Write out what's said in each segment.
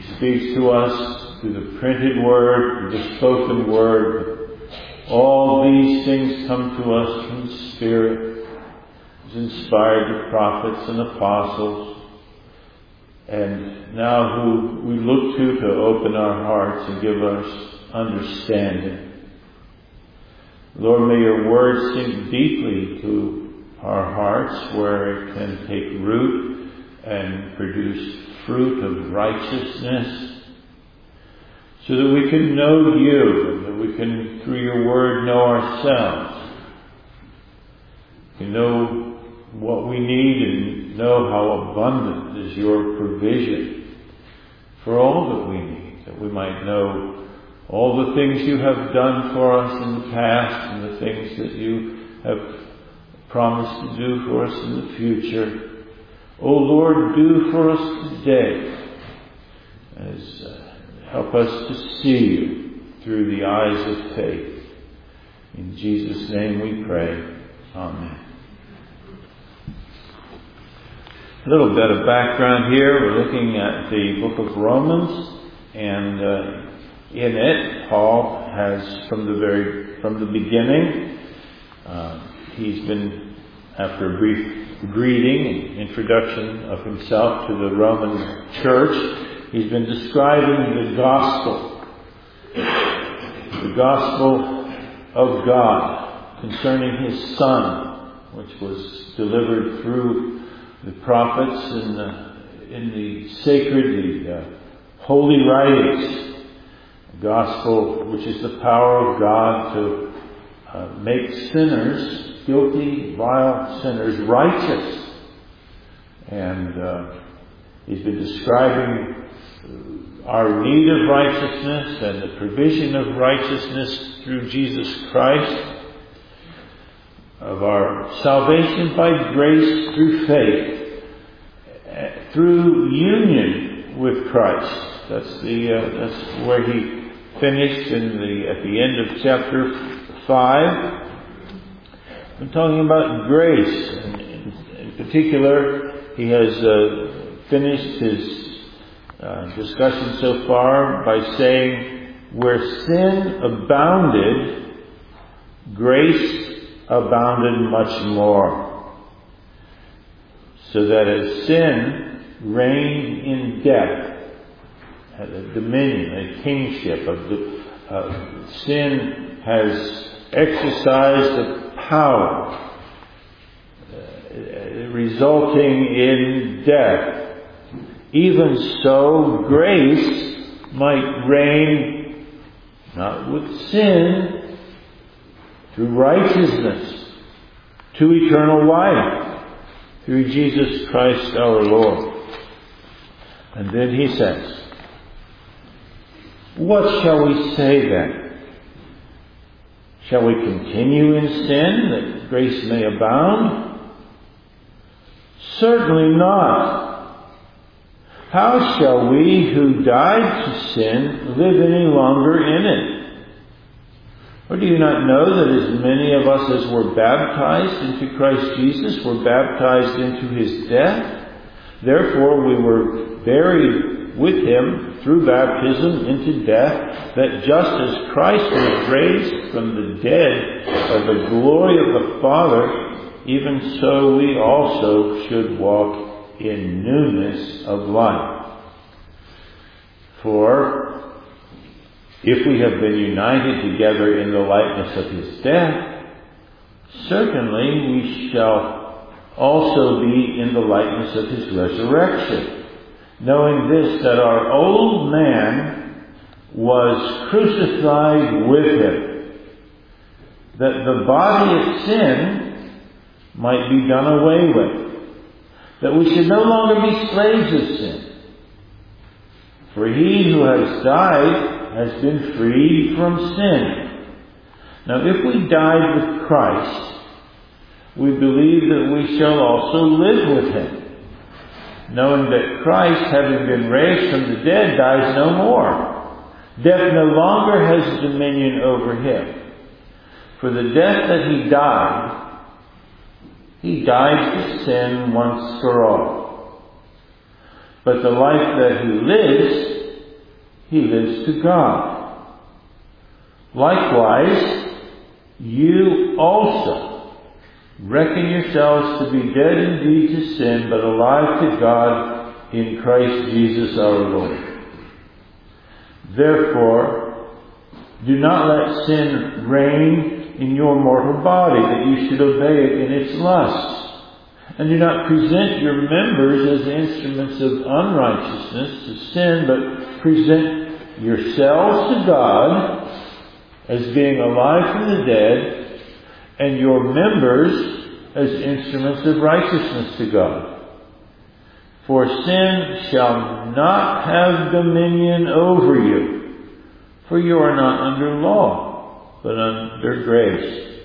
He speaks to us through the printed word, through the spoken word. All these things come to us from the Spirit. He's inspired the prophets and apostles. And now who we look to open our hearts and give us understanding. Lord, may your word sink deeply to our hearts where it can take root and produce fruit of righteousness, so that we can know you, and that we can, through your word, know ourselves. We can know what we need and know how abundant is your provision for all that we need, that we might know all the things you have done for us in the past and the things that you have promised to do for us in the future. O Lord, do for us today. Help us to see you through the eyes of faith. In Jesus' name we pray. Amen. A little bit of background here. We're looking at the book of Romans, and in it, Paul has, from the beginning, he's been, after a brief greeting and introduction of himself to the Roman church, he's been describing the gospel of God concerning his Son, which was delivered through the prophets in the sacred, the holy writings. Gospel, which is the power of God to make sinners, guilty, vile sinners, righteous. And he's been describing our need of righteousness and the provision of righteousness through Jesus Christ, of our salvation by grace through faith, through union with Christ. That's where he finished at the end of chapter 5. I'm talking about grace. And in particular, he has finished his discussion so far by saying, where sin abounded, grace abounded much more. So that as sin reigned in death, had a dominion, a kingship of sin has exercised a power resulting in death. Even so, grace might reign not with sin, through righteousness, to eternal life, through Jesus Christ our Lord. And then he says, what shall we say then? Shall we continue in sin that grace may abound? Certainly not. How shall we who died to sin live any longer in it? Or do you not know that as many of us as were baptized into Christ Jesus were baptized into his death? Therefore we were buried with him through baptism into death, that just as Christ was raised from the dead by the glory of the Father, even so we also should walk in newness of life. For if we have been united together in the likeness of his death, certainly we shall also be in the likeness of his resurrection. Knowing this, that our old man was crucified with him, that the body of sin might be done away with, that we should no longer be slaves of sin. For he who has died has been freed from sin. Now if we died with Christ, we believe that we shall also live with him, knowing that Christ, having been raised from the dead, dies no more. Death no longer has dominion over him. For the death that he died to sin once for all. But the life that he lives, he lives to God. Likewise, you also reckon yourselves to be dead indeed to sin, but alive to God in Christ Jesus our Lord. Therefore, do not let sin reign in your mortal body, that you should obey it in its lusts. And do not present your members as instruments of unrighteousness to sin, but present yourselves to God as being alive from the dead, and your members as instruments of righteousness to God. For sin shall not have dominion over you, for you are not under law, but under grace.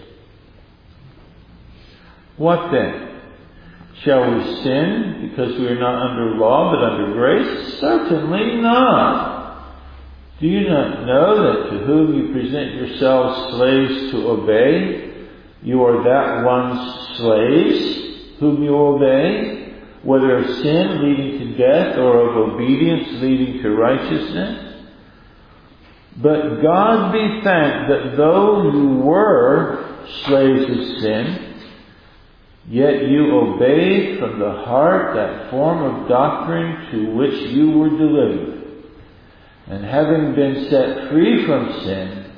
What then? Shall we sin because we are not under law but under grace? Certainly not. Do you not know that to whom you present yourselves slaves to obey, you are that one's slaves whom you obey, whether of sin leading to death or of obedience leading to righteousness? But God be thanked that though you were slaves of sin, yet you obeyed from the heart that form of doctrine to which you were delivered. And having been set free from sin,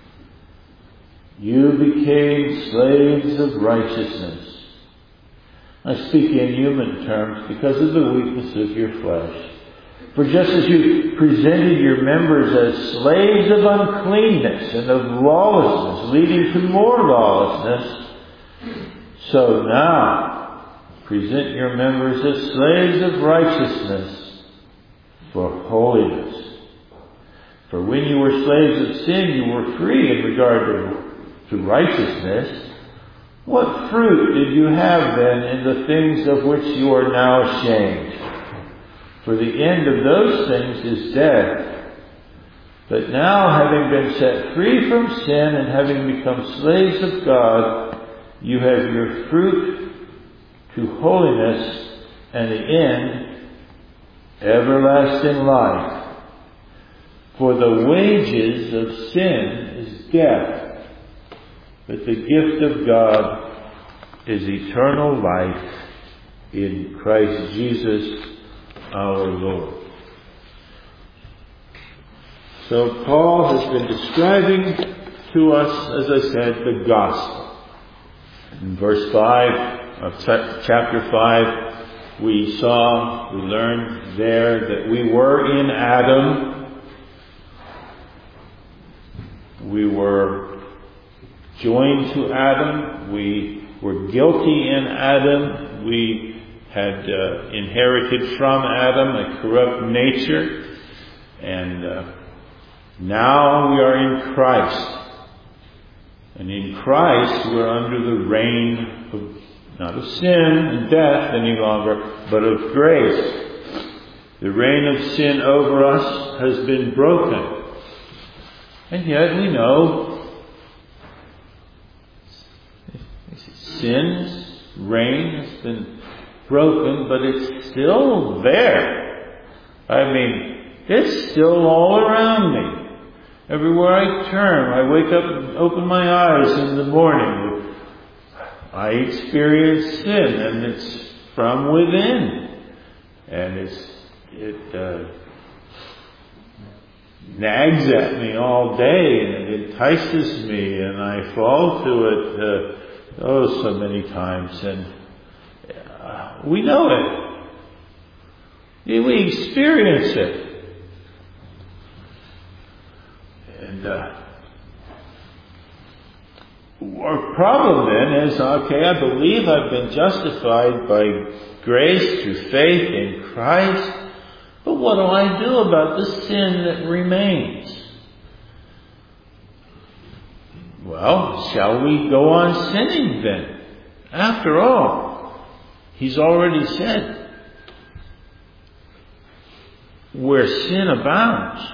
you became slaves of righteousness. I speak in human terms because of the weakness of your flesh. For just as you presented your members as slaves of uncleanness and of lawlessness, leading to more lawlessness, so now, present your members as slaves of righteousness for holiness. For when you were slaves of sin, you were free in regard to righteousness. What fruit did you have then in the things of which you are now ashamed? For the end of those things is death. But now, having been set free from sin and having become slaves of God, you have your fruit to holiness, and the end, everlasting life. For the wages of sin is death, but the gift of God is eternal life in Christ Jesus our Lord. So Paul has been describing to us, as I said, the gospel. In verse 5 of chapter 5, we learned there that we were in Adam. We were joined to Adam. We were guilty in Adam. We had inherited from Adam a corrupt nature. And now we are in Christ. And in Christ, we're under the reign of, not of sin and death any longer, but of grace. The reign of sin over us has been broken. And yet we know sin's reign has been broken, but it's still there. I mean, it's still all around me. Everywhere I turn, I wake up and open my eyes in the morning, I experience sin, and it's from within. And it nags at me all day, and it entices me, and I fall to it so many times. And we know it. We experience it. And our problem then is, okay, I believe I've been justified by grace through faith in Christ, but what do I do about the sin that remains? Well, shall we go on sinning then? After all, He's already said, where sin abounds,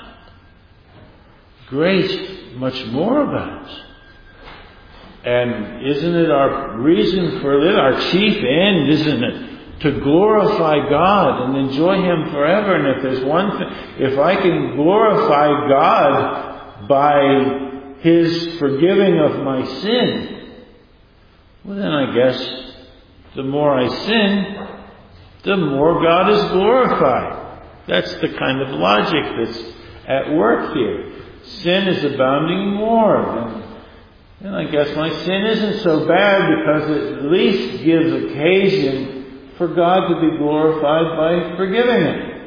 grace much more abounds. And isn't it our reason for living, our chief end, isn't it, to glorify God and enjoy Him forever. And if there's one thing, if I can glorify God by His forgiving of my sin, well then I guess the more I sin, the more God is glorified. That's the kind of logic that's at work here. Sin is abounding more. And I guess my sin isn't so bad because it at least gives occasion for God to be glorified by forgiving it.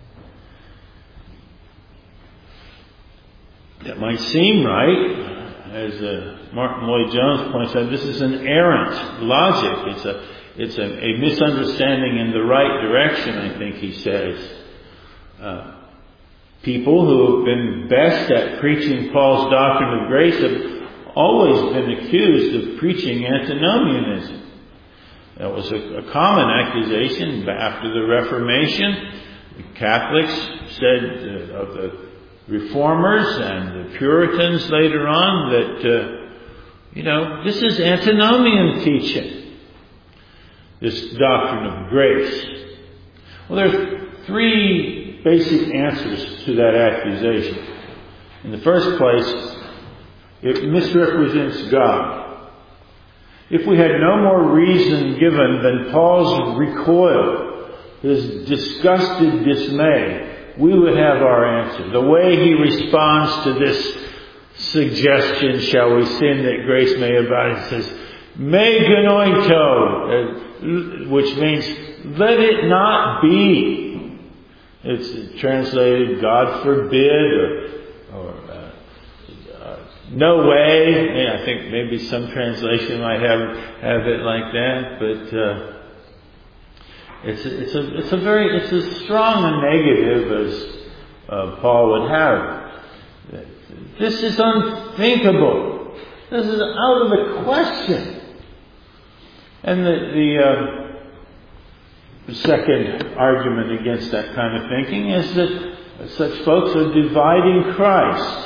That might seem right, as Martin Lloyd-Jones points out. This is an errant logic. It's a misunderstanding in the right direction, I think he says. People who have been best at preaching Paul's doctrine of grace have always been accused of preaching antinomianism. That was a common accusation after the Reformation. The Catholics said of the Reformers and the Puritans later on that, this is antinomian teaching, this doctrine of grace. Well, there's three basic answers to that accusation. In the first place, it misrepresents God. If we had no more reason given than Paul's recoil, his disgusted dismay, we would have our answer. The way he responds to this suggestion, shall we sin that grace may abound, he says, me genoito, which means let it not be. It's translated God forbid or no way. I think maybe some translation might have it like that, but it's as strong a negative as Paul would have. This is unthinkable. This is out of the question. And the second argument against that kind of thinking is that such folks are dividing Christ.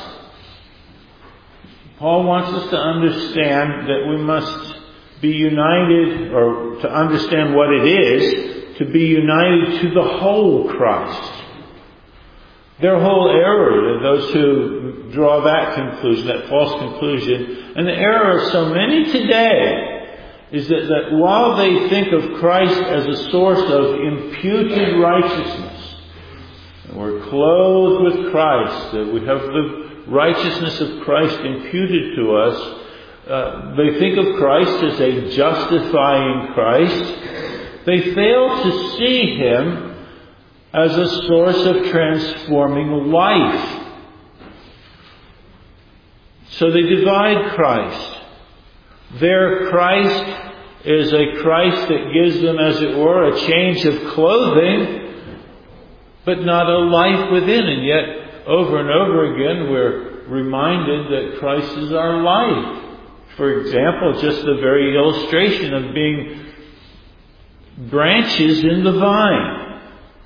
Paul wants us to understand that we must be united, or to understand what it is to be united to the whole Christ. Their whole error, those who draw that conclusion, that false conclusion, and the error of so many today, is that while they think of Christ as a source of imputed righteousness, and we're clothed with Christ, that we have the righteousness of Christ imputed to us, they think of Christ as a justifying Christ. They fail to see Him as a source of transforming life. So they divide Christ. Their Christ is a Christ that gives them, as it were, a change of clothing, but not a life within. And yet, over and over again, we're reminded that Christ is our life. For example, just the very illustration of being branches in the vine.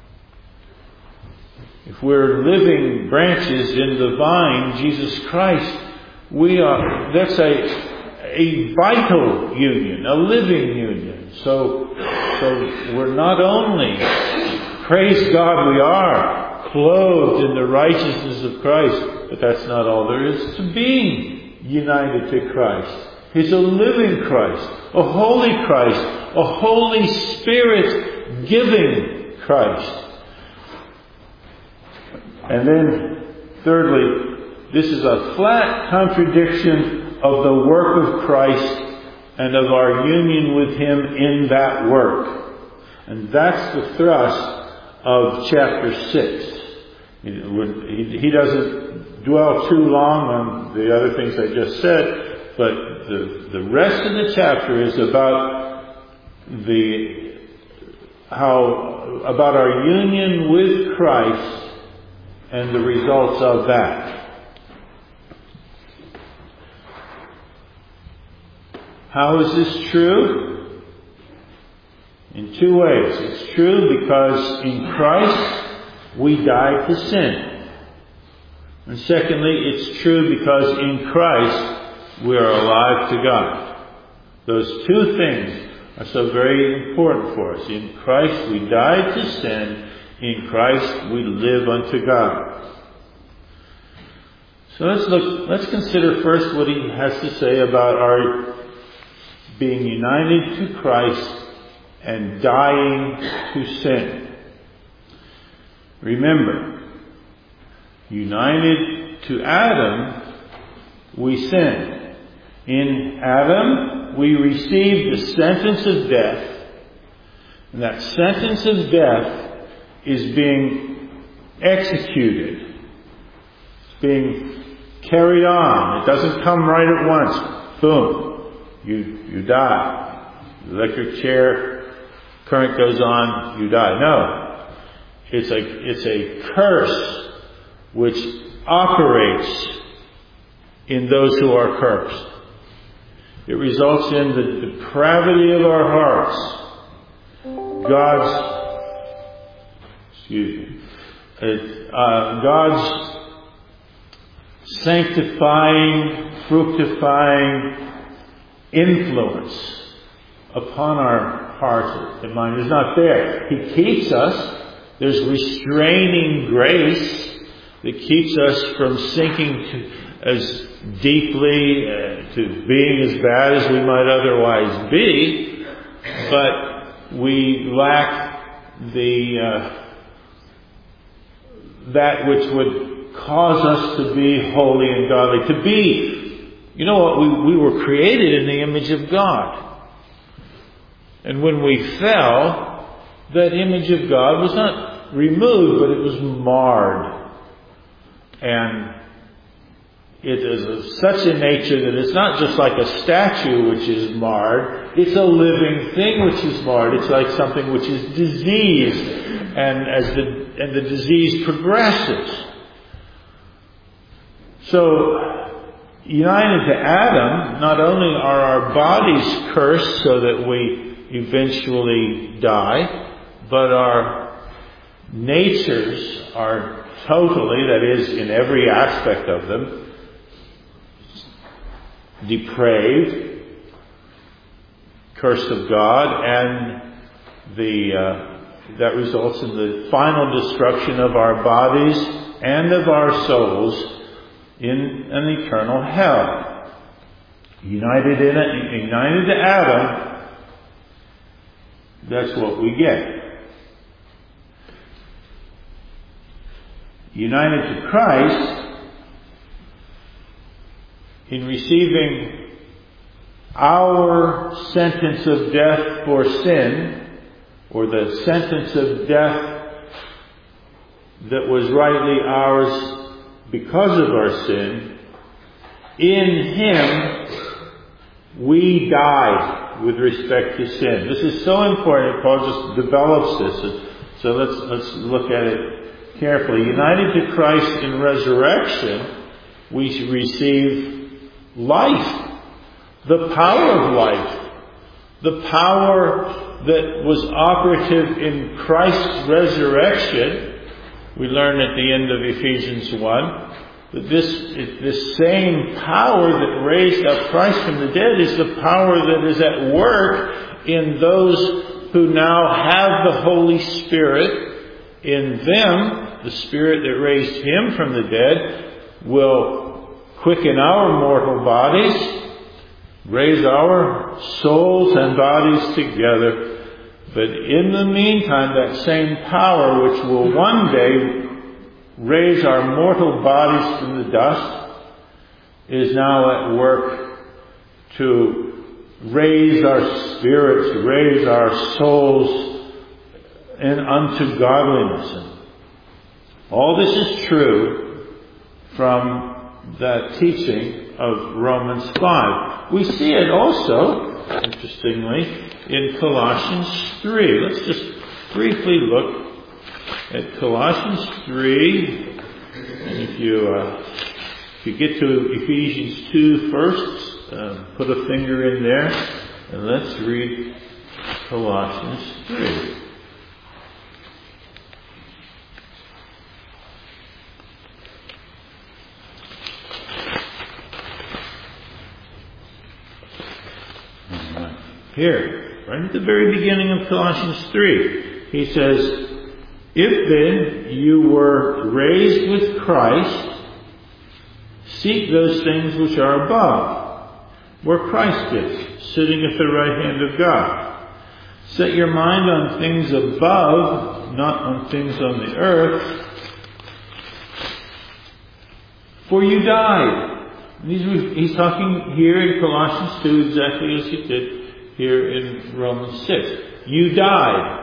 If we're living branches in the vine, Jesus Christ, that's a vital union, a living union. So we're not only, praise God, we are clothed in the righteousness of Christ, but that's not all there is to being united to Christ. He's a living Christ, a holy Christ, a Holy Spirit giving Christ. And then, thirdly, this is a flat contradiction of the work of Christ and of our union with Him in that work. And that's the thrust of chapter 6. He doesn't dwell too long on the other things I just said, but the rest of the chapter is about about our union with Christ and the results of that. How is this true? In two ways. It's true because in Christ we died to sin. And secondly, it's true because in Christ we are alive to God. Those two things are so very important for us. In Christ we died to sin. In Christ we live unto God. So let's consider first what he has to say about our being united to Christ and dying to sin. Remember, united to Adam, we sin. In Adam, we receive the sentence of death. And that sentence of death is being executed. It's being carried on. It doesn't come right at once. Boom. You die. The electric chair, current goes on, you die. No. It's a curse which operates in those who are cursed. It results in the depravity of our hearts. God's sanctifying, fructifying influence upon our hearts and mind is not there. He keeps us. There's restraining grace that keeps us from sinking as deeply to being as bad as we might otherwise be, but we lack that which would cause us to be holy and godly. To be, you know what, we were created in the image of God. And when we fell, that image of God was not removed, but it was marred. And it is of such a nature that it's not just like a statue which is marred. It's a living thing which is marred. It's like something which is diseased. And the disease progresses. So, united to Adam, not only are our bodies cursed so that we eventually die, but our natures are totally, that is, in every aspect of them, depraved, cursed of God, and that results in the final destruction of our bodies and of our souls in an eternal hell. United to Adam, that's what we get. United to Christ, in receiving our sentence of death for sin, or the sentence of death that was rightly ours because of our sin, in Him we die with respect to sin. This is so important. Paul just develops this. So let's look at it carefully. United to Christ in resurrection, we receive life, the power of life, the power that was operative in Christ's resurrection. We learn at the end of Ephesians 1 that this same power that raised up Christ from the dead is the power that is at work in those who now have the Holy Spirit in them. The Spirit that raised Him from the dead will quicken our mortal bodies, raise our souls and bodies together. But in the meantime, that same power which will one day raise our mortal bodies from the dust is now at work to raise our spirits, raise our souls unto godliness. And all this is true from that teaching of Romans 5. We see it also, interestingly, in Colossians 3. Let's just briefly look at Colossians 3. And if you get to Ephesians 2 first, put a finger in there, and let's read Colossians 3. Here. right at the very beginning of Colossians 3. He says, if then you were raised with Christ, seek those things which are above, where Christ is, sitting at the right hand of God. Set your mind on things above, not on things on the earth. For you died. He's talking here in Colossians 2 exactly as he did here in Romans 6. You died.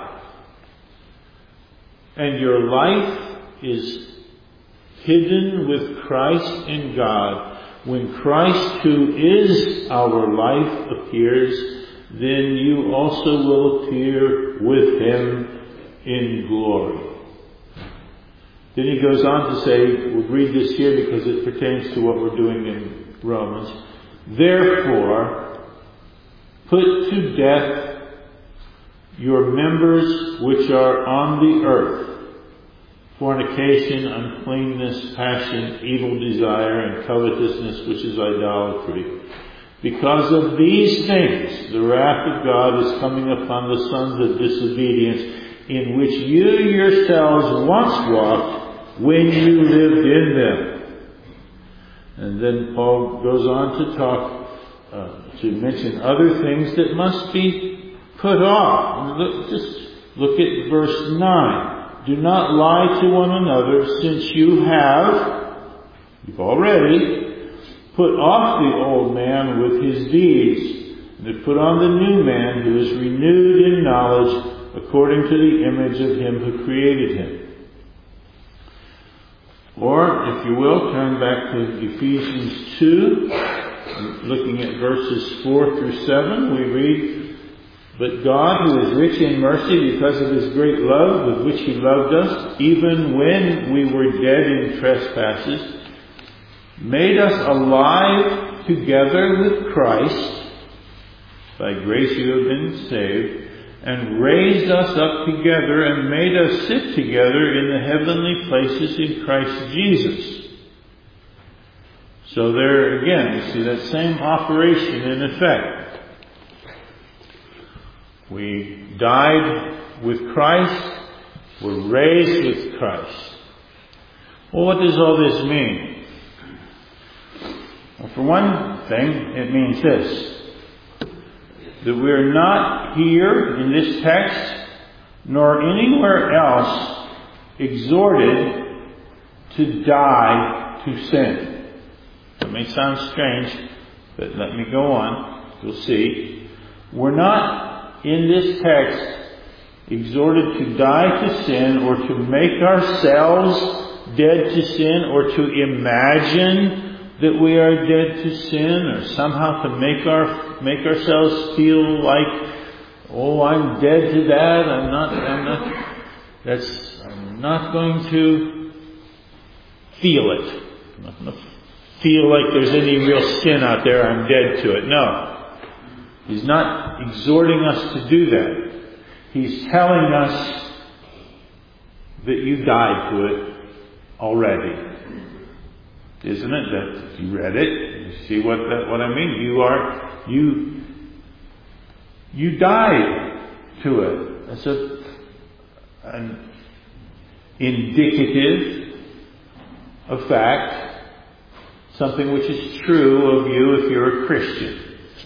And your life is hidden with Christ in God. When Christ, who is our life, appears, then you also will appear with Him in glory. Then he goes on to say, we'll read this here because it pertains to what we're doing in Romans. Therefore, put to death your members which are on the earth: fornication, uncleanness, passion, evil desire, and covetousness, which is idolatry. Because of these things, the wrath of God is coming upon the sons of disobedience, in which you yourselves once walked when you lived in them. And then Paul goes on to talk, to mention other things that must be put off. Just look at verse 9. Do not lie to one another, since you've already put off the old man with his deeds, and to put on the new man who is renewed in knowledge according to the image of Him who created him. Or, if you will, turn back to Ephesians 2, looking at verses 4 through 7, we read, But God, who is rich in mercy because of His great love with which He loved us, even when we were dead in trespasses, made us alive together with Christ. By grace you have been saved, and raised us up together and made us sit together in the heavenly places in Christ Jesus. So there again, you see that same operation in effect. We died with Christ, we're raised with Christ. Well, what does all this mean? Well, for one thing, it means this: that we're not here in this text, nor anywhere else, exhorted to die to sin. That may sound strange, but let me go on. You'll see. We're not in this text exhorted to die to sin, or to make ourselves dead to sin, or to imagine that we are dead to sin, or somehow to make ourselves feel like, oh, I'm dead to that. I'm not going to feel it. I'm not going to feel like there's any real sin out there. I'm dead to it. No. He's not exhorting us to do that. He's telling us that you died to it already. Isn't it? That you read it. You see what I mean? You died to it. That's an indicative of fact, something which is true of you if you're a Christian.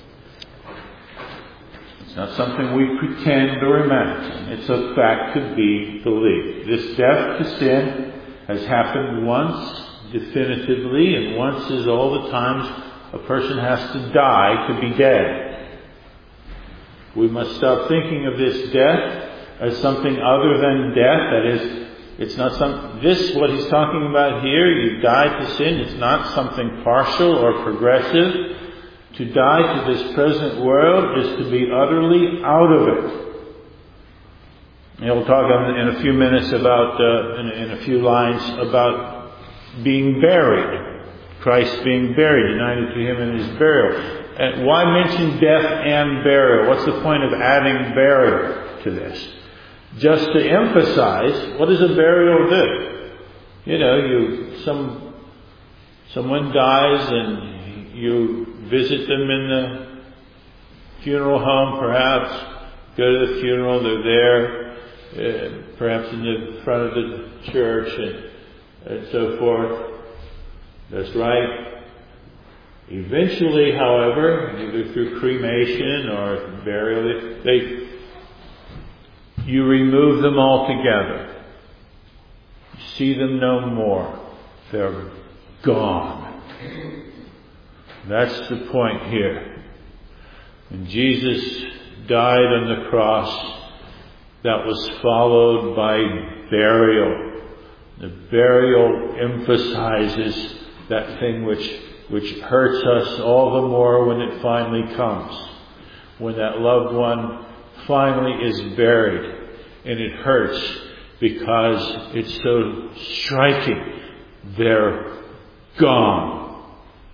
It's not something we pretend or imagine. It's a fact to be believed. This death to sin has happened once, definitively, and once is all the times a person has to die to be dead. We must stop thinking of this death as something other than death. That is, it's not what he's talking about here, you died to sin, it's not something partial or progressive. To die to this present world is to be utterly out of it. And we'll talk in a few minutes about, in a few lines, about being buried. Christ being buried, united to Him in His burial. And why mention death and burial? What's the point of adding burial to this? Just to emphasize, what does a burial do? You know, someone dies and you visit them in the funeral home perhaps, go to the funeral, they're there, perhaps in the front of the church and so forth. That's right. Eventually, however, either through cremation or burial, you remove them altogether. You see them no more. They're gone. That's the point here. When Jesus died on the cross, that was followed by burial. The burial emphasizes that thing which hurts us all the more when it finally comes. When that loved one finally is buried, and it hurts because it's so striking. They're gone.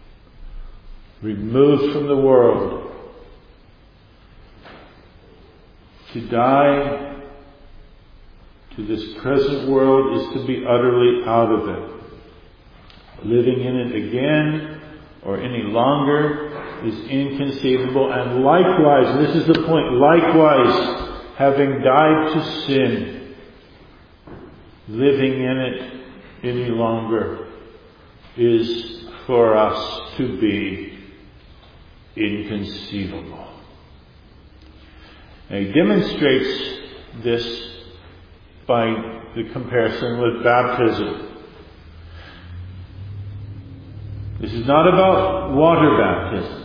Removed from the world. To die to this present world is to be utterly out of it. Living in it again or any longer is inconceivable. And likewise, this is the point, likewise, having died to sin, living in it any longer is for us to be inconceivable. Now, he demonstrates this by the comparison with baptism. This is not about water baptism.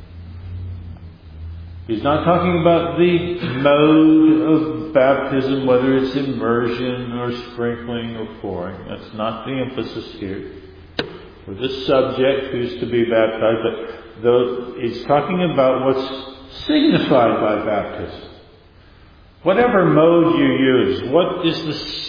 He's not talking about the mode of baptism, whether it's immersion or sprinkling or pouring. That's not the emphasis here. For this subject who's to be baptized, but though it's talking about what's signified by baptism. Whatever mode you use, what is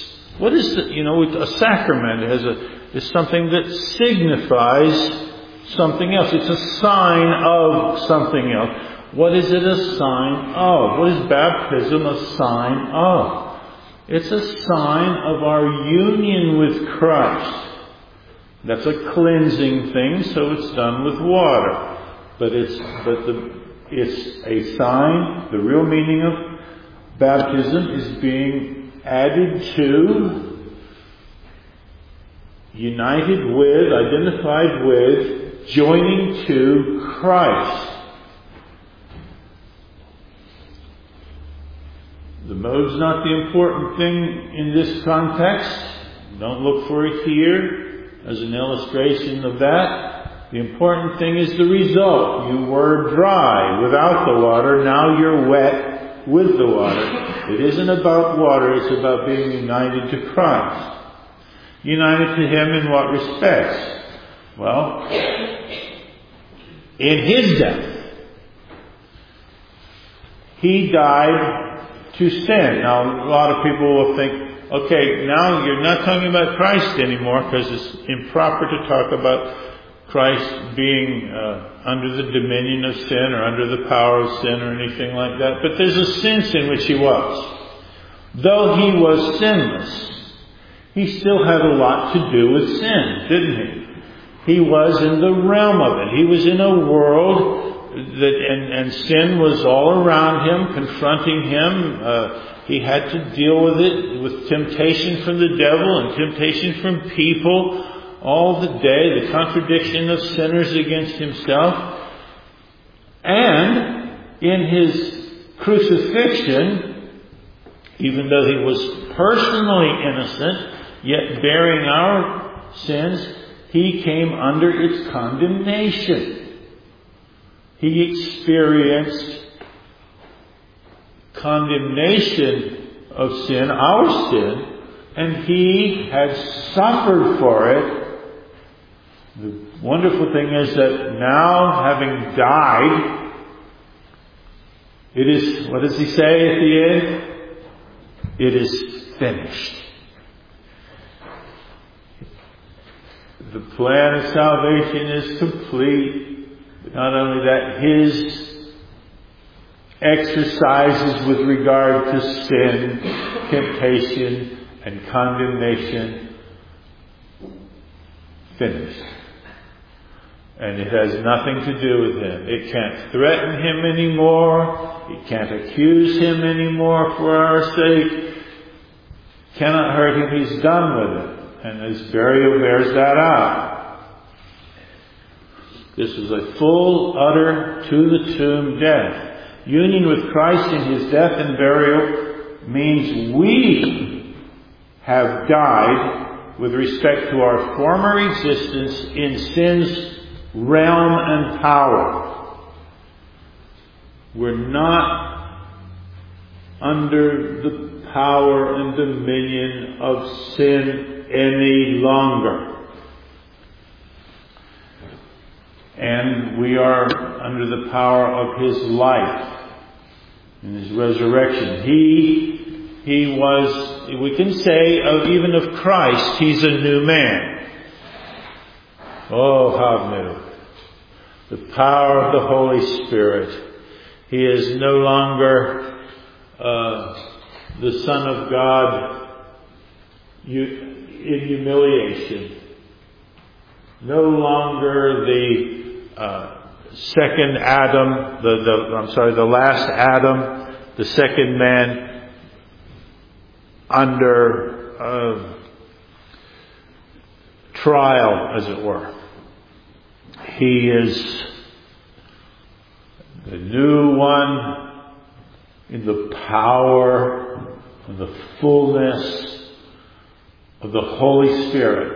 a sacrament is something that signifies something else. It's a sign of something else. What is it a sign of? What is baptism a sign of? It's a sign of our union with Christ. That's a cleansing thing, so it's done with water. But it's a sign. The real meaning of baptism is being added to, united with, identified with, joining to Christ. The mode's not the important thing in this context. Don't look for it here as an illustration of that. The important thing is the result. You were dry without the water, now you're wet with the water. It isn't about water, it's about being united to Christ. United to Him in what respects? Well, in His death. He died to sin. Now, a lot of people will think, okay, now you're not talking about Christ anymore because it's improper to talk about Christ being under the dominion of sin or under the power of sin or anything like that. But there's a sense in which He was. Though He was sinless, He still had a lot to do with sin, didn't He? He was in the realm of it. He was in a world and sin was all around Him, confronting Him. He had to deal with it, with temptation from the devil and temptation from people all the day, the contradiction of sinners against Himself. And in His crucifixion, even though He was personally innocent, yet bearing our sins, He came under its condemnation. He experienced condemnation of sin, our sin, and He had suffered for it. The wonderful thing is that now, having died, it is, what does He say at the end? It is finished. The plan of salvation is complete. Not only that, His exercises with regard to sin, temptation, and condemnation finished. And it has nothing to do with him. It can't threaten him anymore. It can't accuse him anymore for our sake. Cannot hurt him. He's done with it. And his burial bears that out. This is a full, utter, to the tomb death. Union with Christ in his death and burial means we have died with respect to our former existence in sin's realm and power. We're not under the power and dominion of sin any longer. And we are under the power of his life and his resurrection. He was, we can say, even of Christ, he's a new man. Oh, how new. The power of the Holy Spirit. He is no longer the Son of God in humiliation. No longer the second Adam, the last Adam, the second man under trial, as it were. He is the new one in the power and the fullness of the Holy Spirit.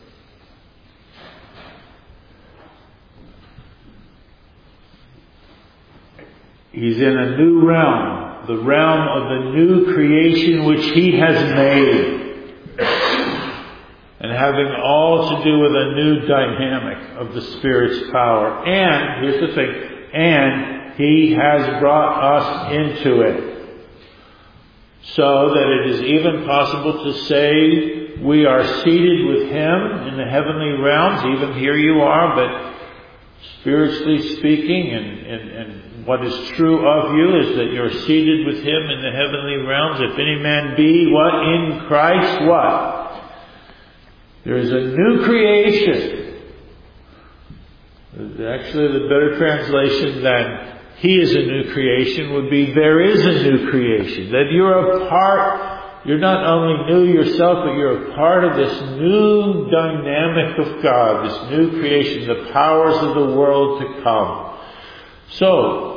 He's in a new realm, the realm of the new creation which he has made, and having all to do with a new dynamic of the Spirit's power. And, here's the thing, and he has brought us into it, so that it is even possible to say we are seated with him in the heavenly realms. Even here you are, but spiritually speaking, and what is true of you is that you're seated with him in the heavenly realms. If any man be what? In Christ what? There is a new creation. Actually, the better translation than he is a new creation would be there is a new creation. That you're a part, you're not only new yourself, but you're a part of this new dynamic of God, this new creation, the powers of the world to come. So,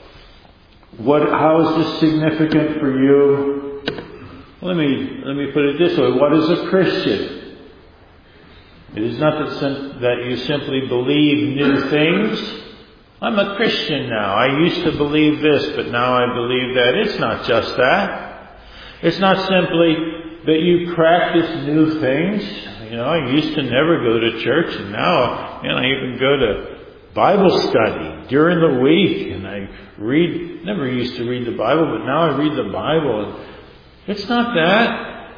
how is this significant for you? Let me put it this way. What is a Christian? It is not that you simply believe new things. I'm a Christian now. I used to believe this, but now I believe that. It's not just that. It's not simply that you practice new things. I used to never go to church, and now, I even go to Bible study during the week, and I never used to read the Bible, but now I read the Bible. And it's not that.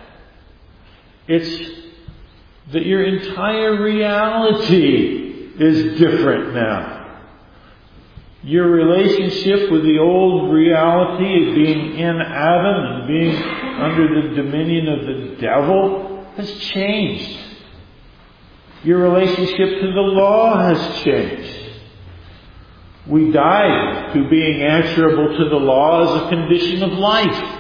It's that your entire reality is different now. Your relationship with the old reality of being in Adam and being under the dominion of the devil has changed. Your relationship to the law has changed. We died to being answerable to the law as a condition of life.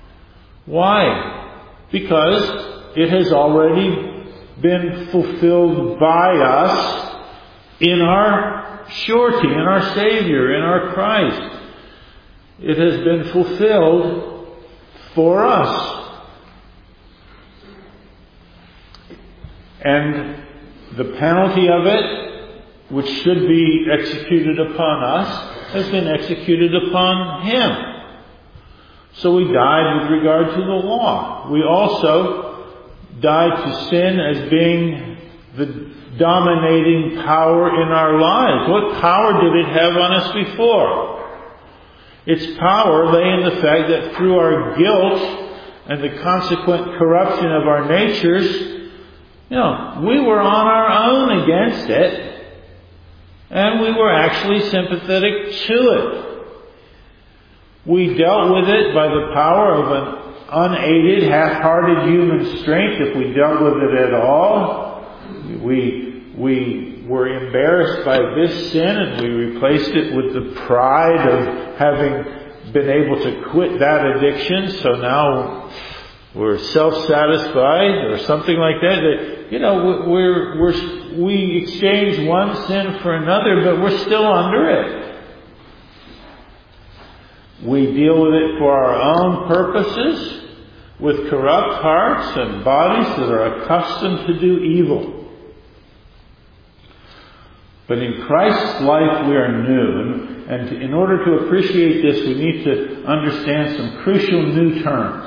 Why? Because it has already been fulfilled by us in our surety, in our Savior, in our Christ. It has been fulfilled for us. And the penalty of it, which should be executed upon us, has been executed upon him. So we died with regard to the law. We also died to sin as being the dominating power in our lives. What power did it have on us before? Its power lay in the fact that through our guilt and the consequent corruption of our natures, we were on our own against it. And we were actually sympathetic to it. We dealt with it by the power of an unaided, half-hearted human strength, if we dealt with it at all. We were embarrassed by this sin and we replaced it with the pride of having been able to quit that addiction. So now we're self-satisfied or something like that. We exchange one sin for another, but we're still under it. We deal with it for our own purposes, with corrupt hearts and bodies that are accustomed to do evil. But in Christ's life we are new, and in order to appreciate this we need to understand some crucial new terms.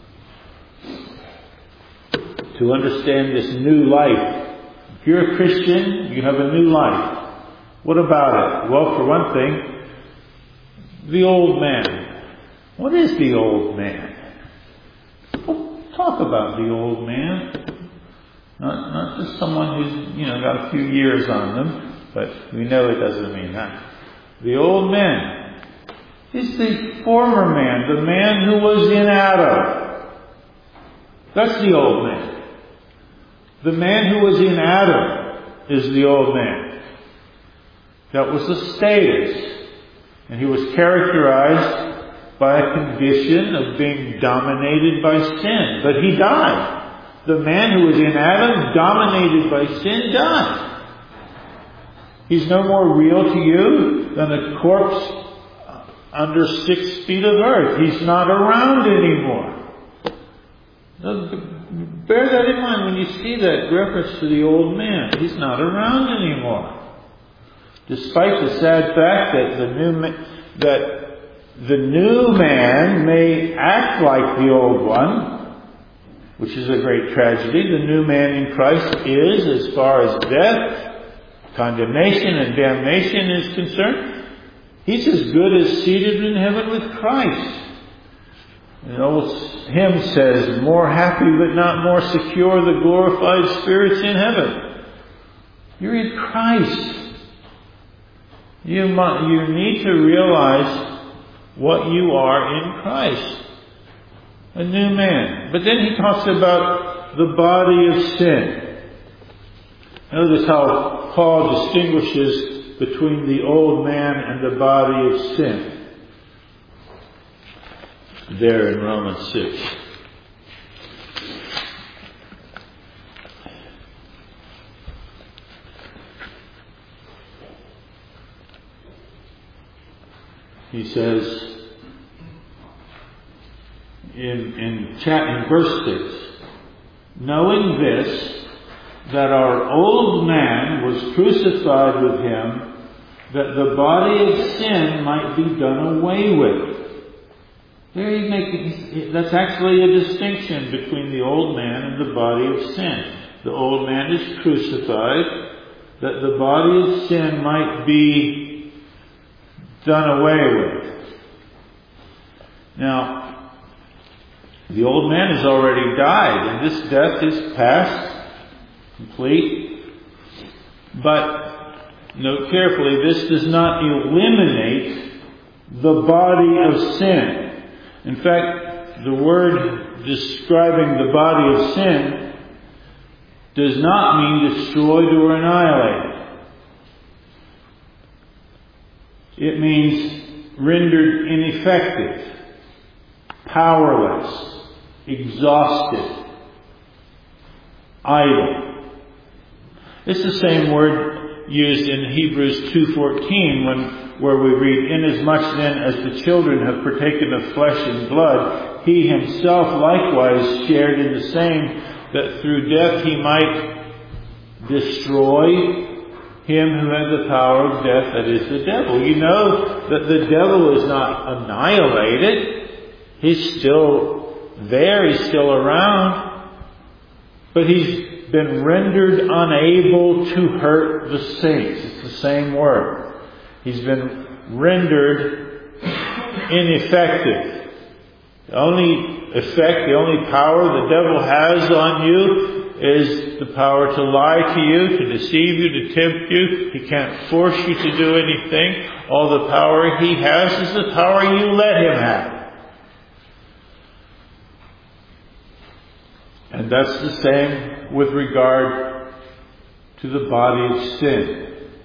To understand this new life. If you're a Christian, you have a new life. What about it? Well, for one thing, the old man. What is the old man? Well, talk about the old man. Not just someone who's, got a few years on them. But we know it doesn't mean that. The old man is the former man, the man who was in Adam. That's the old man. The man who was in Adam is the old man. That was the status. And he was characterized by a condition of being dominated by sin. But he died. The man who was in Adam, dominated by sin, died. He's no more real to you than a corpse under 6 feet of earth. He's not around anymore. Bear that in mind when you see that reference to the old man. He's not around anymore. Despite the sad fact that the new man may act like the old one, which is a great tragedy. The new man in Christ is, as far as death, condemnation and damnation is concerned, he's as good as seated in heaven with Christ. An old hymn says, more happy but not more secure the glorified spirits in heaven. You're in Christ. You need to realize what you are in Christ. A new man. But then he talks about the body of sin. Notice how Paul distinguishes between the old man and the body of sin. There in Romans 6. He says in verse 6, knowing this, that our old man was crucified with him, that the body of sin might be done away with. That's actually a distinction between the old man and the body of sin. The old man is crucified, that the body of sin might be done away with. Now, the old man has already died, and this death is past, complete. But note carefully, this does not eliminate the body of sin. In fact, the word describing the body of sin does not mean destroyed or annihilated. It means rendered ineffective, powerless, exhausted, idle. It's the same word used in Hebrews 2:14 where we read, inasmuch then as the children have partaken of flesh and blood, he himself likewise shared in the same, that through death he might destroy him who had the power of death, that is the devil. You know that the devil is not annihilated. He's still there, he's still around, but he's been rendered unable to hurt the saints. It's the same word. He's been rendered ineffective. The only effect, the only power the devil has on you is the power to lie to you, to deceive you, to tempt you. He can't force you to do anything. All the power he has is the power you let him have. And that's the same with regard to the body of sin.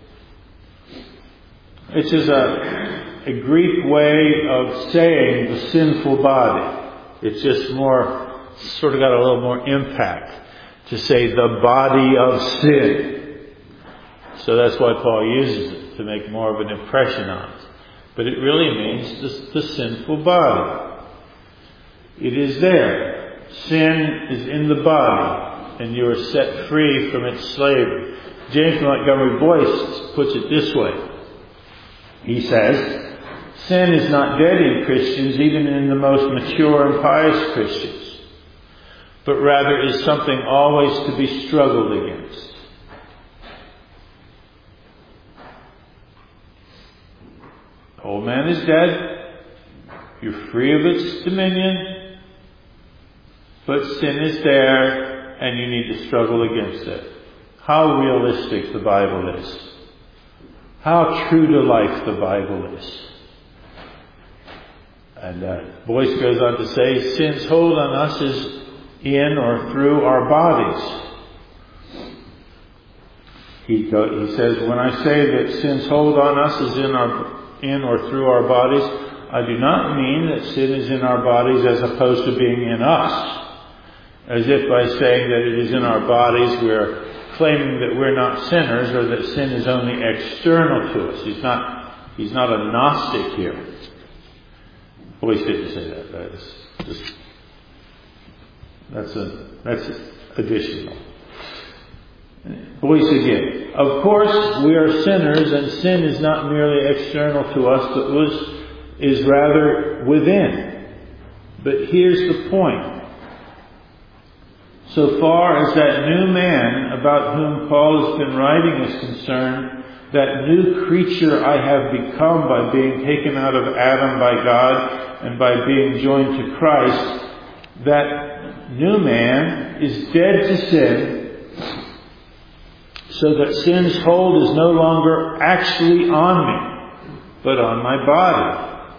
It's just a Greek way of saying the sinful body. It's just more, sort of got a little more impact to say the body of sin. So that's why Paul uses it, to make more of an impression on it. But it really means the sinful body. It is there. Sin is in the body, and you are set free from its slavery. James Montgomery Boyce puts it this way. He says, sin is not dead in Christians, even in the most mature and pious Christians, but rather is something always to be struggled against. The old man is dead. You're free of its dominion, but sin is there, and you need to struggle against it. How realistic the Bible is. How true to life the Bible is. And Boyce goes on to say, sin's hold on us is in or through our bodies. He says, when I say that sin's hold on us is in or through our bodies, I do not mean that sin is in our bodies as opposed to being in us. As if by saying that it is in our bodies we're claiming that we're not sinners, or that sin is only external to us. He's not a Gnostic here. Boyce didn't say that. That's additional. Boyce again. Of course, we are sinners, and sin is not merely external to us, but is rather within. But here's the point. So far as that new man about whom Paul has been writing is concerned, that new creature I have become by being taken out of Adam by God and by being joined to Christ, that new man is dead to sin, so that sin's hold is no longer actually on me, but on my body.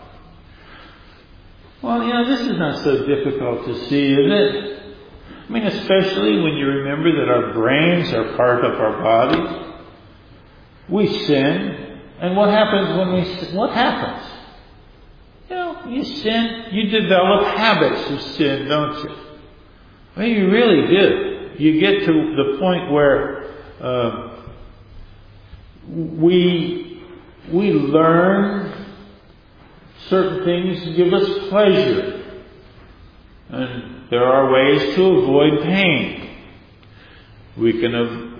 Well, this is not so difficult to see, is it? I mean, especially when you remember that our brains are part of our bodies. We sin, and what happens when we sin? What happens? You sin, you develop habits of sin, don't you? I mean, you really do. You get to the point where we learn certain things give us pleasure. And there are ways to avoid pain. We can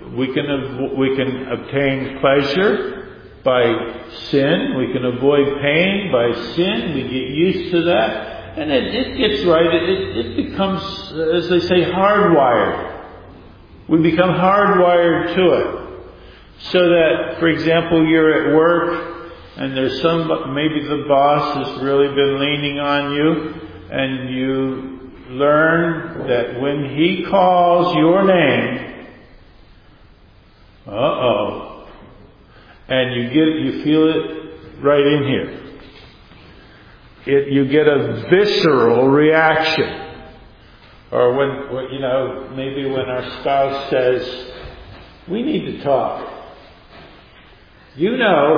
obtain pleasure by sin. We can avoid pain by sin. We get used to that, and it gets right. It becomes, as they say, hardwired. We become hardwired to it, so that, for example, you're at work, and there's maybe the boss has really been leaning on you, and you learn that when he calls your name, and you feel it right in here. You get a visceral reaction. Or when maybe when our spouse says, we need to talk. You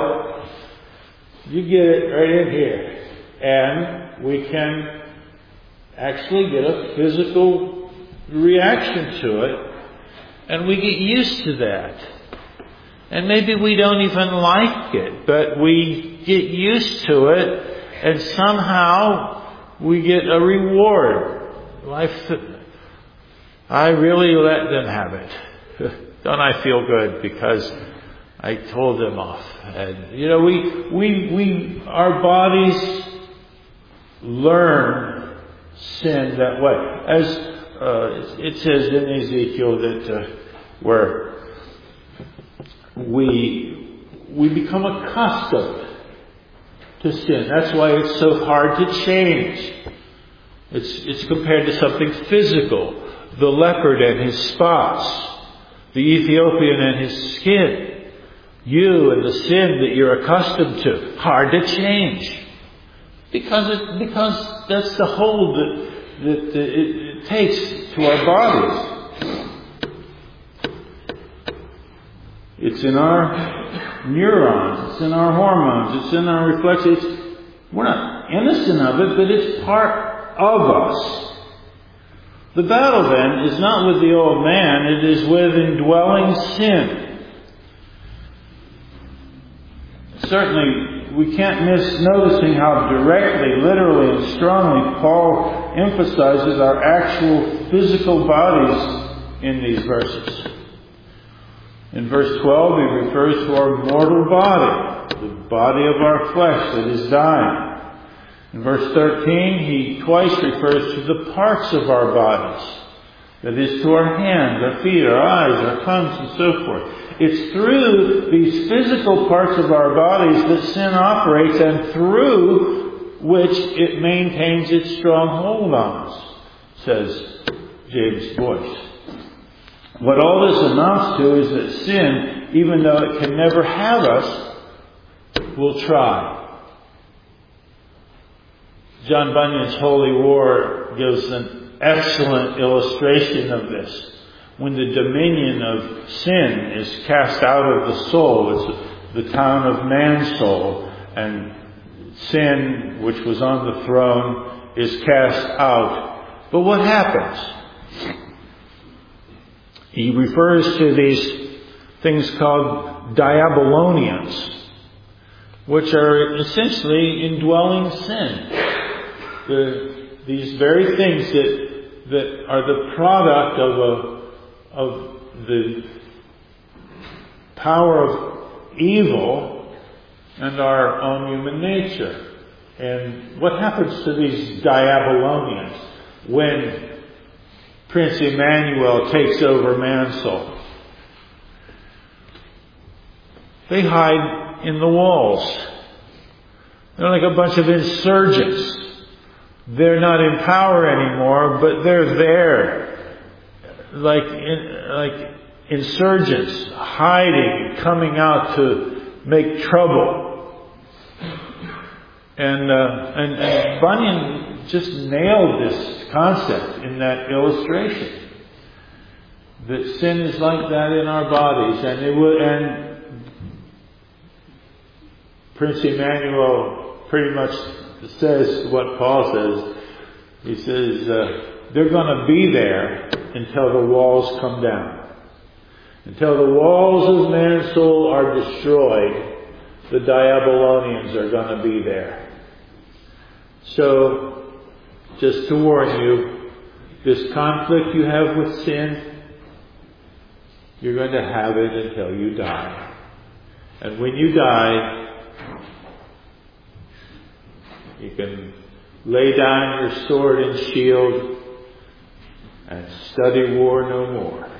get it right in here. And we can actually get a physical reaction to it, and we get used to that. And maybe we don't even like it, but we get used to it, and somehow we get a reward. I really let them have it. Don't I feel good because I told them off? And our bodies learn sin that way. As it says in Ezekiel that where we become accustomed to sin. That's why it's so hard to change. It's compared to something physical. The leopard and his spots, the Ethiopian and his skin, you and the sin that you're accustomed to. Hard to change. Because that's the hold that it takes to our bodies. It's in our neurons. It's in our hormones. It's in our reflexes. We're not innocent of it, but it's part of us. The battle then is not with the old man. It is with indwelling sin. Certainly, we can't miss noticing how directly, literally, and strongly Paul emphasizes our actual physical bodies in these verses. In verse 12, he refers to our mortal body, the body of our flesh that is dying. In verse 13, he twice refers to the parts of our bodies. That is, to our hands, our feet, our eyes, our tongues, and so forth. It's through these physical parts of our bodies that sin operates, and through which it maintains its strong hold on us, says James Boyce. What all this amounts to is that sin, even though it can never have us, will try. John Bunyan's Holy War gives an excellent illustration of this. When the dominion of sin is cast out of the soul, it's the town of man's soul, and sin, which was on the throne, is cast out. But what happens? He refers to these things called diabolonians, which are essentially indwelling sin. These very things that are the product of the power of evil and our own human nature. And what happens to these diabolonians when Prince Emmanuel takes over man's soul? They hide in the walls. They're like a bunch of insurgents. They're not in power anymore, but they're there, like insurgents, hiding, coming out to make trouble. And Bunyan just nailed this concept in that illustration. That sin is like that in our bodies, and Prince Emmanuel pretty much says what Paul says. He says, they're going to be there until the walls come down. Until the walls of man's soul are destroyed, the diabolonians are going to be there. So, just to warn you, this conflict you have with sin, you're going to have it until you die. And when you die, you can lay down your sword and shield and study war no more.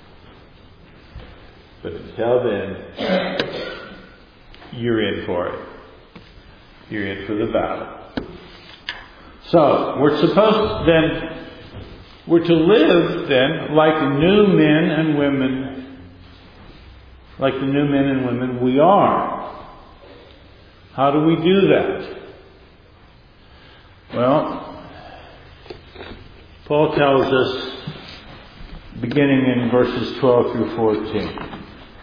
But until then, you're in for it. You're in for the battle. So, we're to live then like new men and women, like the new men and women we are. How do we do that? Well, Paul tells us, beginning in verses 12 through 14.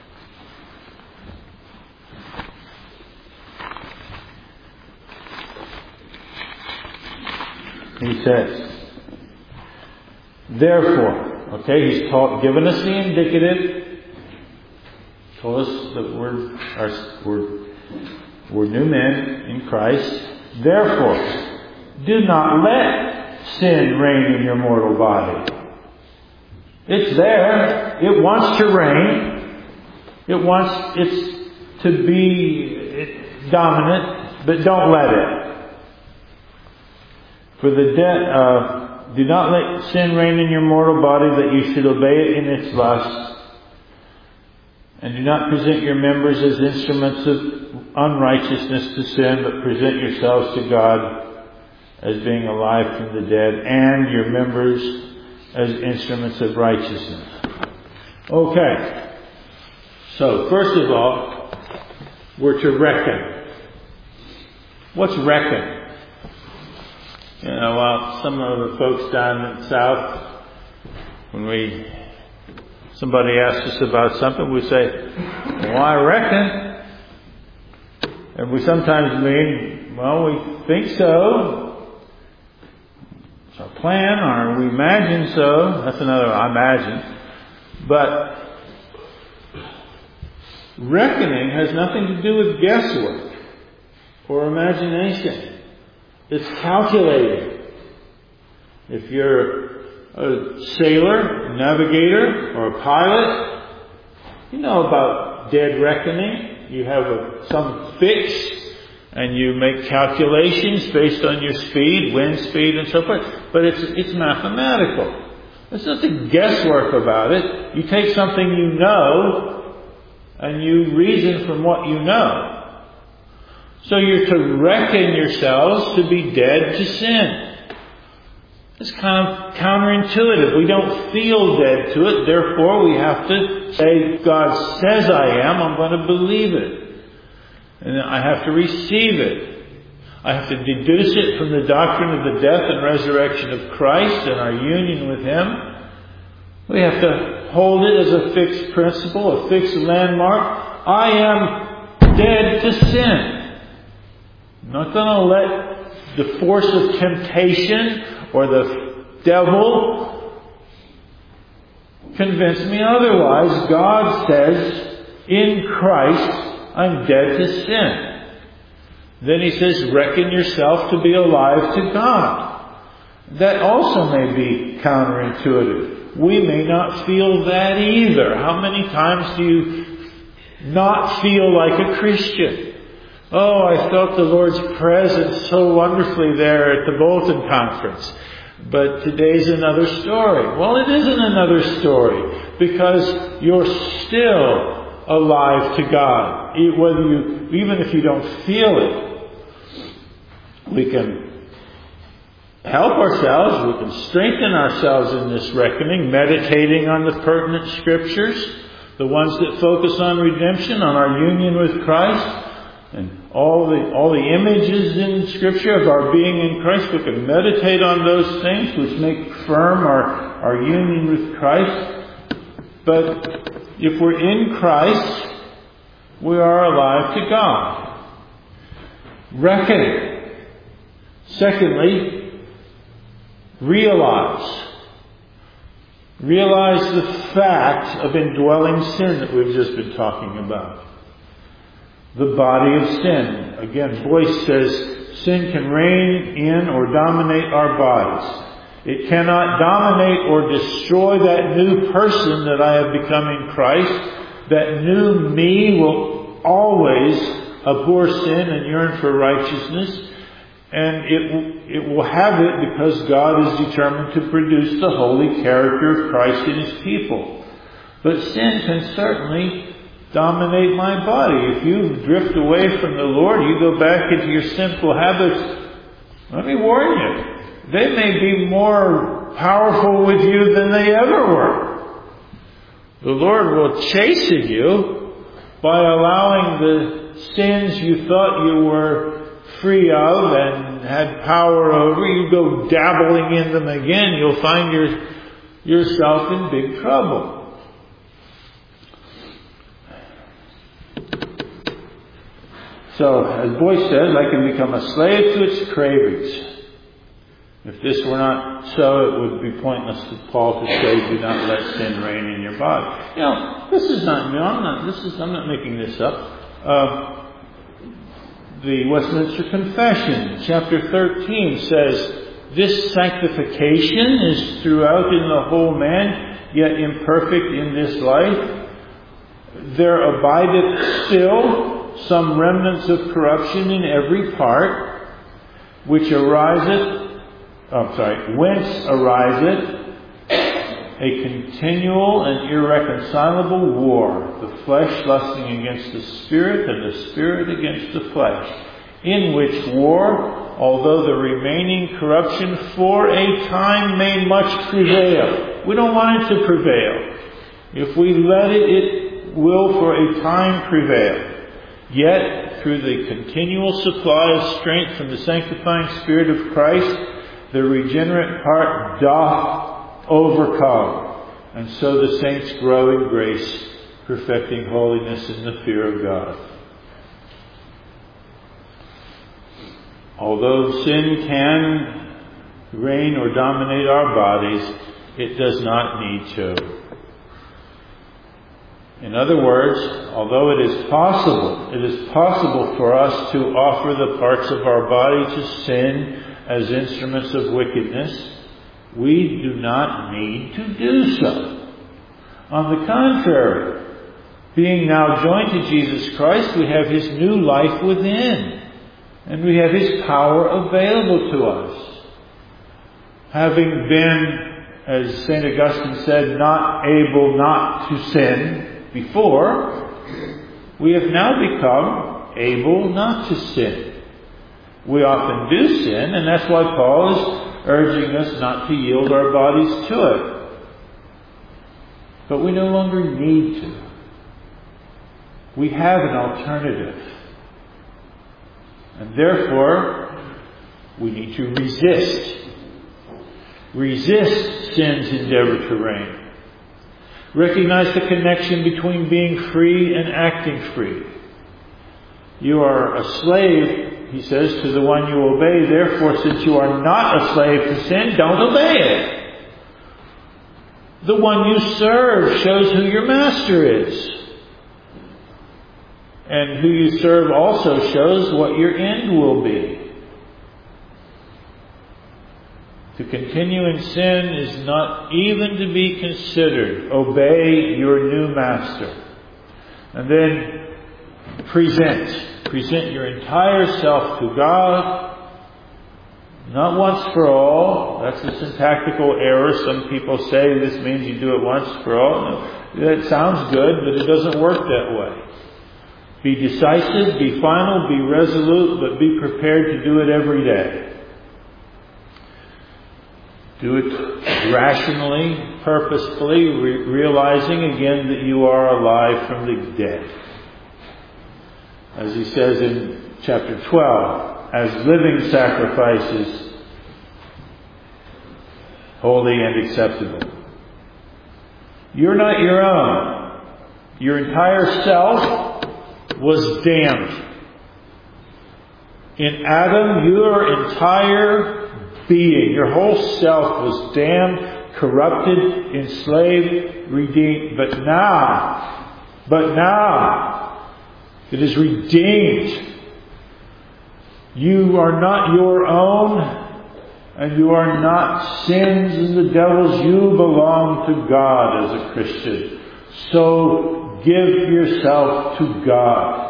He says, therefore, he's given us the indicative, told us that we're new men in Christ. Therefore, do not let sin reign in your mortal body. It's there. It wants to reign. It wants it to be dominant, but don't let it. For do not let sin reign in your mortal body, that you should obey it in its lusts. And do not present your members as instruments of unrighteousness to sin, but present yourselves to God as being alive from the dead, and your members as instruments of righteousness. Okay. So, first of all, we're to reckon. What's reckon? While some of the folks down in the south, when we Somebody asks us about something, we say, well, I reckon. And we sometimes mean, well, we think so. It's our plan, or we imagine so. That's another, I imagine. But reckoning has nothing to do with guesswork or imagination. It's calculating. If you're a sailor, a navigator, or a pilot, you know about dead reckoning. You have some fix, and you make calculations based on your speed, wind speed, and so forth. But it's mathematical. There's nothing guesswork about it. You take something you know, and you reason from what you know. So you're to reckon yourselves to be dead to sin. It's kind of counterintuitive. We don't feel dead to it. Therefore, we have to say, God says I am. I'm going to believe it. And I have to receive it. I have to deduce it from the doctrine of the death and resurrection of Christ and our union with Him. We have to hold it as a fixed principle, a fixed landmark. I am dead to sin. I'm not going to let the force of temptation or the devil convince me otherwise. God says, in Christ, I'm dead to sin. Then He says, reckon yourself to be alive to God. That also may be counterintuitive. We may not feel that either. How many times do you not feel like a Christian? Oh, I felt the Lord's presence so wonderfully there at the Bolton conference. But today's another story. Well, it isn't another story, because you're still alive to God. Even if you don't feel it, we can help ourselves, we can strengthen ourselves in this reckoning, meditating on the pertinent scriptures, the ones that focus on redemption, on our union with Christ, and all the images in Scripture of our being in Christ. We can meditate on those things which make firm our union with Christ. But if we're in Christ, we are alive to God. Reckon. Secondly, realize. Realize the fact of indwelling sin that we've just been talking about. The body of sin. Again, Boyce says, sin can reign in or dominate our bodies. It cannot dominate or destroy that new person that I have become in Christ. That new me will always abhor sin and yearn for righteousness. And it will have it because God is determined to produce the holy character of Christ in His people. But sin can certainly dominate my body. If you drift away from the Lord, you go back into your sinful habits, let me warn you, they may be more powerful with you than they ever were. The Lord will chasten you by allowing the sins you thought you were free of and had power over, you go dabbling in them again, you'll find yourself in big trouble. So, as Boyce says, I can become a slave to its cravings. If this were not so, it would be pointless to Paul to say, do not let sin reign in your body. You know, this is not new. I'm not making this up. The Westminster Confession, chapter 13, says, this sanctification is throughout in the whole man, yet imperfect in this life. There abideth still some remnants of corruption in every part, whence ariseth a continual and irreconcilable war, the flesh lusting against the Spirit, and the Spirit against the flesh, in which war, although the remaining corruption for a time may much prevail. We don't want it to prevail. If we let it, it will for a time prevail. Yet, through the continual supply of strength from the sanctifying Spirit of Christ, the regenerate part doth overcome And so the saints grow in grace, perfecting holiness in the fear of God. Although sin can reign or dominate our bodies, it does not need to. In other words, although it is possible for us to offer the parts of our body to sin as instruments of wickedness, we do not need to do so. On the contrary, being now joined to Jesus Christ, we have His new life within, and we have His power available to us. Having been, as St. Augustine said, not able not to sin before, we have now become able not to sin. We often do sin, and that's why Paul is urging us not to yield our bodies to it. But we no longer need to. We have an alternative. And therefore, we need to resist. Resist sin's endeavor to reign. Recognize the connection between being free and acting free. You are a slave, he says, to the one you obey. Therefore, since you are not a slave to sin, don't obey it. The one you serve shows who your master is. And who you serve also shows what your end will be. To continue in sin is not even to be considered. Obey your new master. And then present your entire self to God. Not once for all. That's a syntactical error. Some people say this means you do it once for all. No, that sounds good, but it doesn't work that way. Be decisive, be final, be resolute, but be prepared to do it every day. Do it rationally, purposefully, realizing again that you are alive from the dead. As he says in chapter 12, as living sacrifices, holy and acceptable. You're not your own. Your entire self was damned. In Adam, your entire being, your whole self was damned, corrupted, enslaved, redeemed. But now, it is redeemed. You are not your own, and you are not sin's and the devil's. You belong to God as a Christian. So give yourself to God.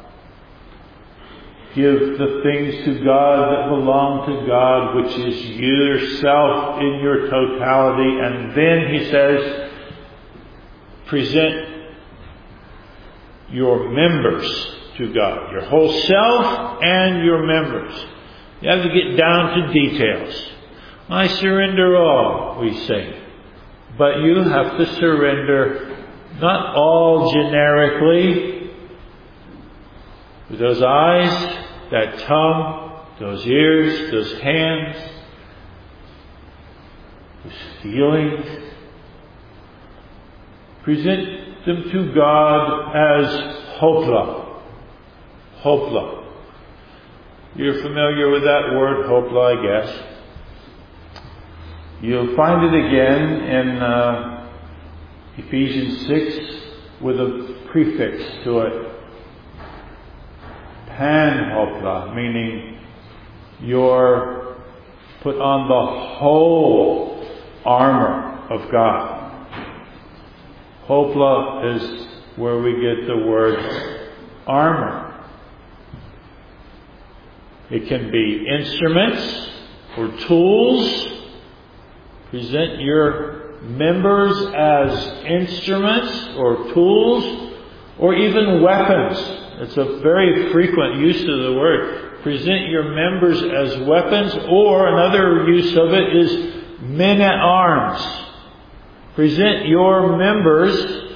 Give the things to God that belong to God, which is yourself in your totality. And then he says, present your members to God. Your whole self and your members. You have to get down to details. I surrender all, we say. But you have to surrender not all generically. With those eyes, that tongue, those ears, those hands, those feelings. Present them to God as hopla. Hopla. You're familiar with that word, hopla, I guess. You'll find it again in Ephesians 6 with a prefix to it. Panhopla, meaning you're put on the whole armor of God. Hopla is where we get the word armor. It can be instruments or tools. Present your members as instruments or tools or even weapons. It's a very frequent use of the word. Present your members as weapons, or another use of it is men at arms. Present your members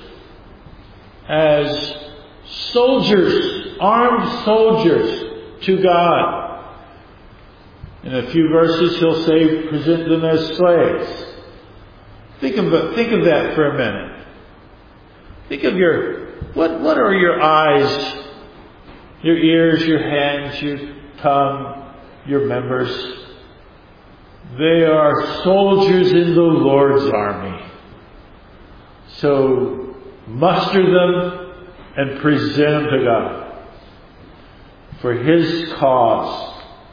as soldiers, armed soldiers to God. In a few verses he'll say present them as slaves. Think of that for a minute. Think of what are your eyes, your ears, your hands, your tongue, your members? They are soldiers in the Lord's army. So muster them and present them to God for His cause.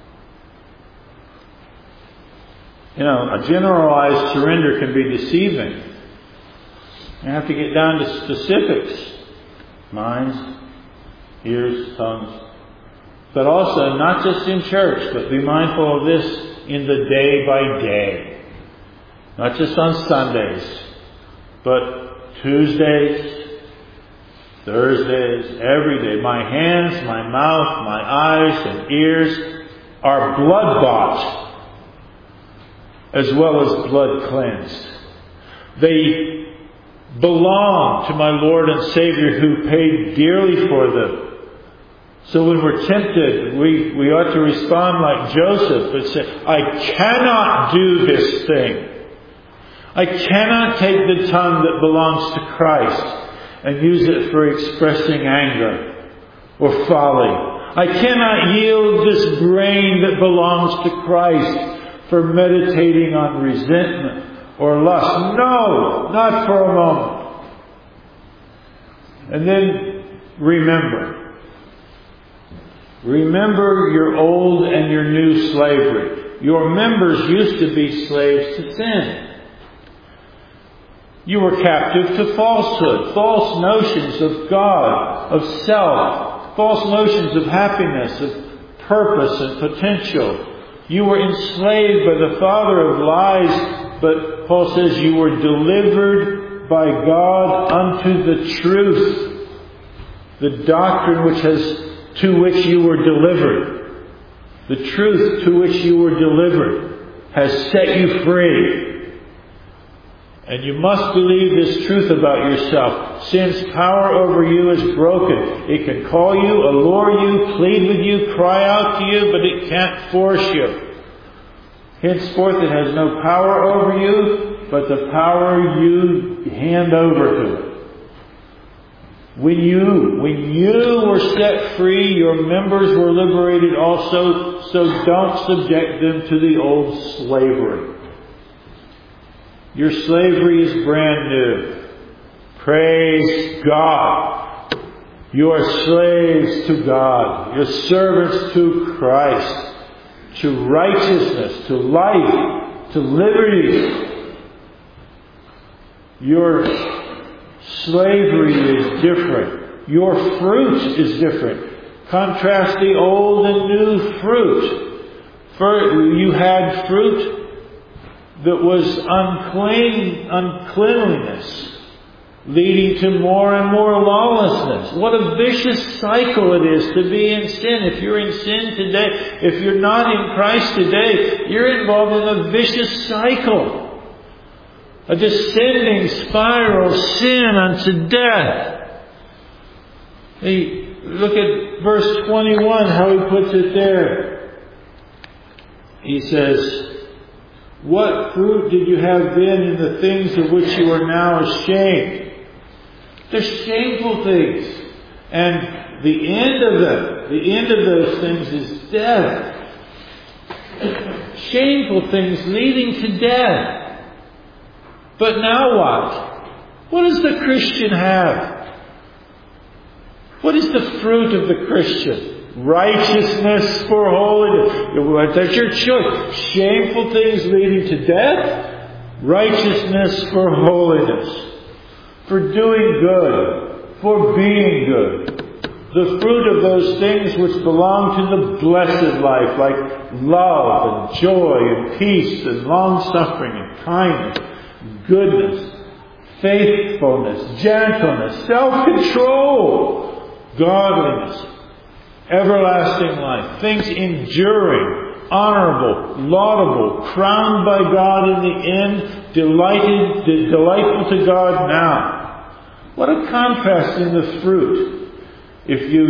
A generalized surrender can be deceiving. You have to get down to specifics. Minds, ears, tongues. But also, not just in church, but be mindful of this in the day by day. Not just on Sundays, but Tuesdays, Thursdays, every day. My hands, my mouth, my eyes and ears are blood-bought as well as blood-cleansed. They belong to my Lord and Savior who paid dearly for them. So when we're tempted, we ought to respond like Joseph and say, I cannot do this thing. I cannot take the tongue that belongs to Christ and use it for expressing anger or folly. I cannot yield this brain that belongs to Christ for meditating on resentment or lust. No, not for a moment. And then remember your old and your new slavery. Your members used to be slaves to sin. You were captive to falsehood, false notions of God, of self, false notions of happiness, of purpose and potential. You were enslaved by the father of lies, but Paul says you were delivered by God unto the truth, the doctrine to which you were delivered. The truth to which you were delivered has set you free. And you must believe this truth about yourself. Sin's power over you is broken. It can call you, allure you, plead with you, cry out to you, but it can't force you. Henceforth it has no power over you, but the power you hand over to it. When you were set free, your members were liberated also, so don't subject them to the old slavery. Your slavery is brand new. Praise God. You are slaves to God. You're servants to Christ. To righteousness. To life. To liberty. Your slavery is different. Your fruit is different. Contrast the old and new fruit. You had fruit that was uncleanliness, leading to more and more lawlessness. What a vicious cycle it is to be in sin. If you're in sin today, if you're not in Christ today, you're involved in a vicious cycle. A descending spiral of sin unto death. Hey, look at verse 21, how he puts it there. He says, what fruit did you have then in the things of which you are now ashamed? They're shameful things. And the end of those things is death. Shameful things leading to death. But now what? What does the Christian have? What is the fruit of the Christian? Righteousness for holiness. That's your choice. Shameful things leading to death. Righteousness for holiness. For doing good. For being good. The fruit of those things which belong to the blessed life, like love and joy and peace and long-suffering and kindness, goodness, faithfulness, gentleness, self-control, godliness, everlasting life, things enduring, honorable, laudable, crowned by God in the end, delightful to God now. What a contrast in the fruit if you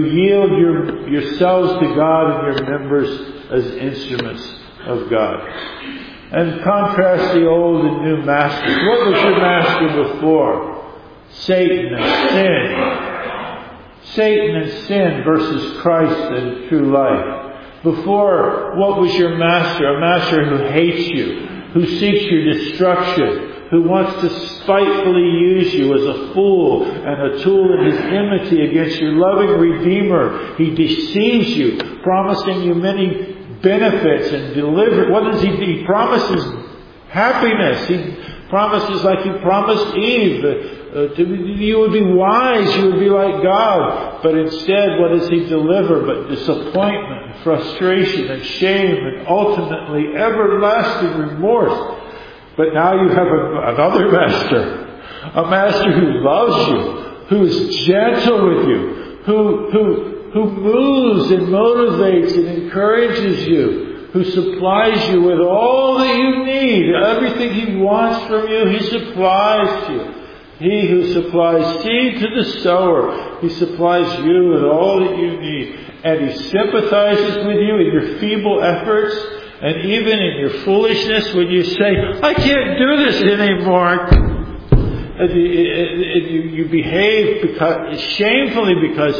yield yourselves to God and your members as instruments of God. And contrast the old and new masters. What was your master before? Satan and sin. Satan and sin versus Christ and true life. Before, what was your master? A master who hates you, who seeks your destruction, who wants to spitefully use you as a fool and a tool in his enmity against your loving Redeemer. He deceives you, promising you many benefits and deliver. What does he do? He promises happiness. He promises, like he promised Eve, you would be wise, you would be like God. But instead, what does he deliver but disappointment, and frustration, and shame, and ultimately everlasting remorse? But now you have another master, a master who loves you, who is gentle with you, who moves and motivates and encourages you, who supplies you with all that you need. Everything he wants from you, he supplies to you. He who supplies seed to the sower, he supplies you with all that you need. And he sympathizes with you in your feeble efforts, and even in your foolishness when you say, I can't do this anymore. And you behave shamefully because,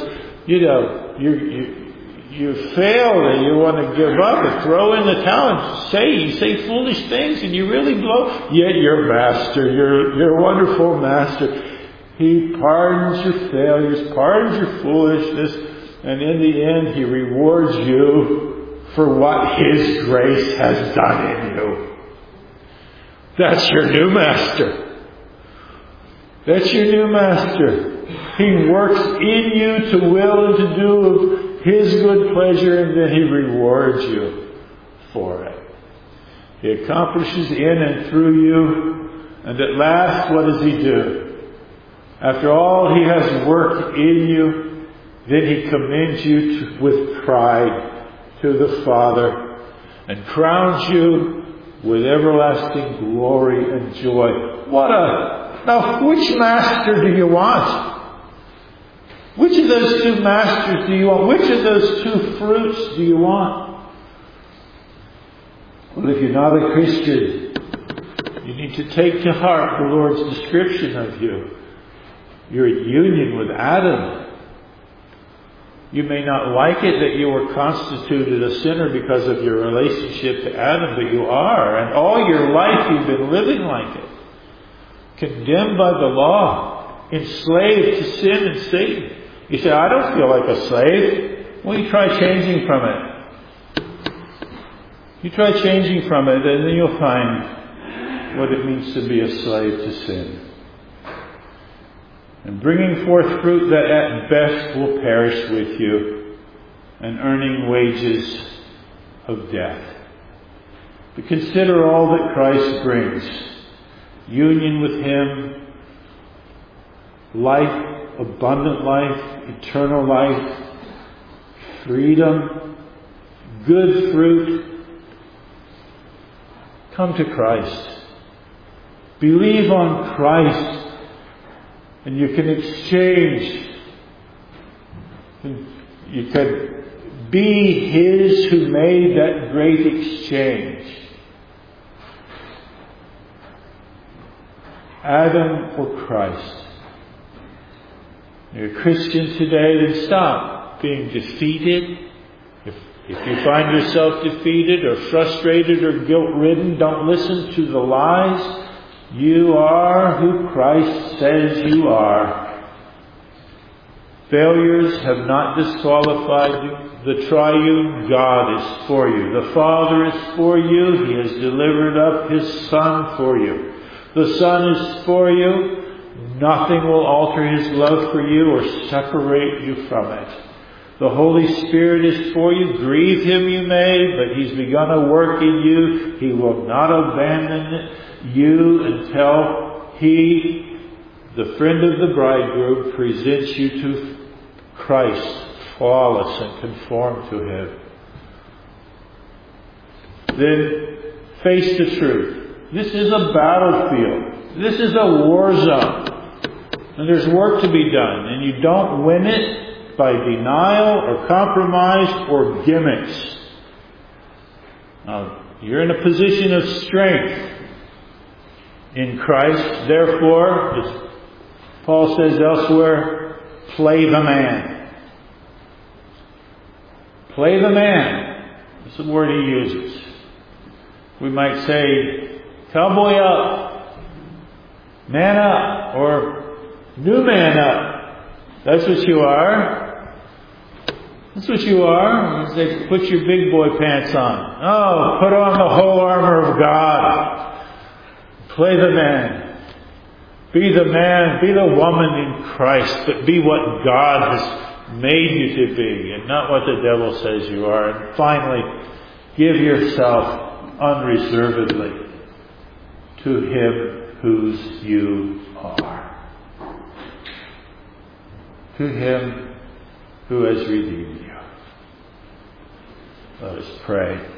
you failed and you want to give up and throw in the towel and you say foolish things and you really blow. Yet your master, your wonderful master, he pardons your failures, pardons your foolishness, and in the end he rewards you for what his grace has done in you. That's your new master. That's your new master. He works in you to will and to do of his good pleasure, and then he rewards you for it. He accomplishes in and through you, and at last, what does he do? After all he has worked in you, then he commends you with pride to the Father and crowns you with everlasting glory and joy. Now, which master do you want? Which of those two masters do you want? Which of those two fruits do you want? Well, if you're not a Christian, you need to take to heart the Lord's description of you. You're in union with Adam. You may not like it that you were constituted a sinner because of your relationship to Adam, but you are. And all your life you've been living like it. Condemned by the law. Enslaved to sin and Satan. You say, I don't feel like a slave. Well, you try changing from it. You try changing from it, and then you'll find what it means to be a slave to sin. And bringing forth fruit that at best will perish with you, and earning wages of death. But consider all that Christ brings. Union with him, life, abundant life, eternal life, freedom, good fruit. Come to Christ. Believe on Christ. And you can exchange. You can be his who made that great exchange. Adam or Christ. You're a Christian today, then stop being defeated. If you find yourself defeated or frustrated or guilt-ridden, don't listen to the lies. You are who Christ says you are. Failures have not disqualified you. The triune God is for you. The Father is for you. He has delivered up His Son for you. The Son is for you. Nothing will alter His love for you or separate you from it. The Holy Spirit is for you. Grieve Him you may, but He's begun a work in you. He will not abandon you until He, the friend of the bridegroom, presents you to Christ, flawless and conformed to Him. Then face the truth. This is a battlefield. This is a war zone. And there's work to be done. And you don't win it by denial or compromise or gimmicks. Now, You're in a position of strength in Christ. Therefore, as Paul says elsewhere, play the man. Play the man. That's the word he uses. We might say, cowboy up, man up, or new man up. That's what you are. That's what you are. They put your big boy pants on. Oh, put on the whole armor of God. Play the man. Be the man, be the woman in Christ, but be what God has made you to be and not what the devil says you are. And finally, give yourself unreservedly to Him whose you are. To Him who has redeemed you. Let us pray.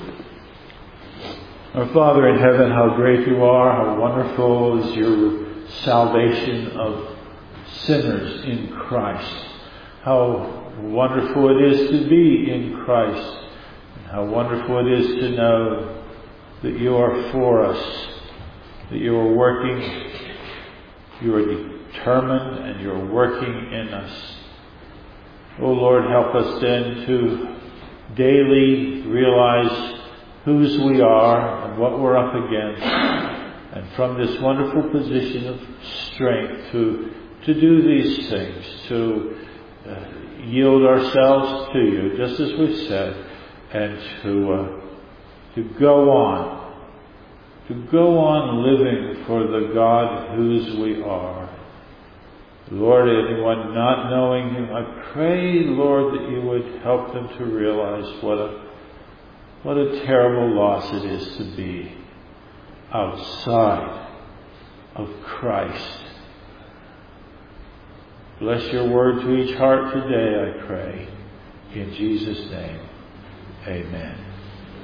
Our Father in heaven, how great you are, how wonderful is your salvation of sinners in Christ. How wonderful it is to be in Christ. And how wonderful it is to know that you are for us, that you are working, you are determined, and you are working in us. Oh Lord, help us then to daily realize whose we are and what we're up against. And from this wonderful position of strength to do these things, to yield ourselves to you, just as we've said, and to go on living for the God whose we are. Lord, anyone not knowing you, I pray, Lord, that you would help them to realize what a terrible loss it is to be outside of Christ. Bless your word to each heart today, I pray. In Jesus' name, amen.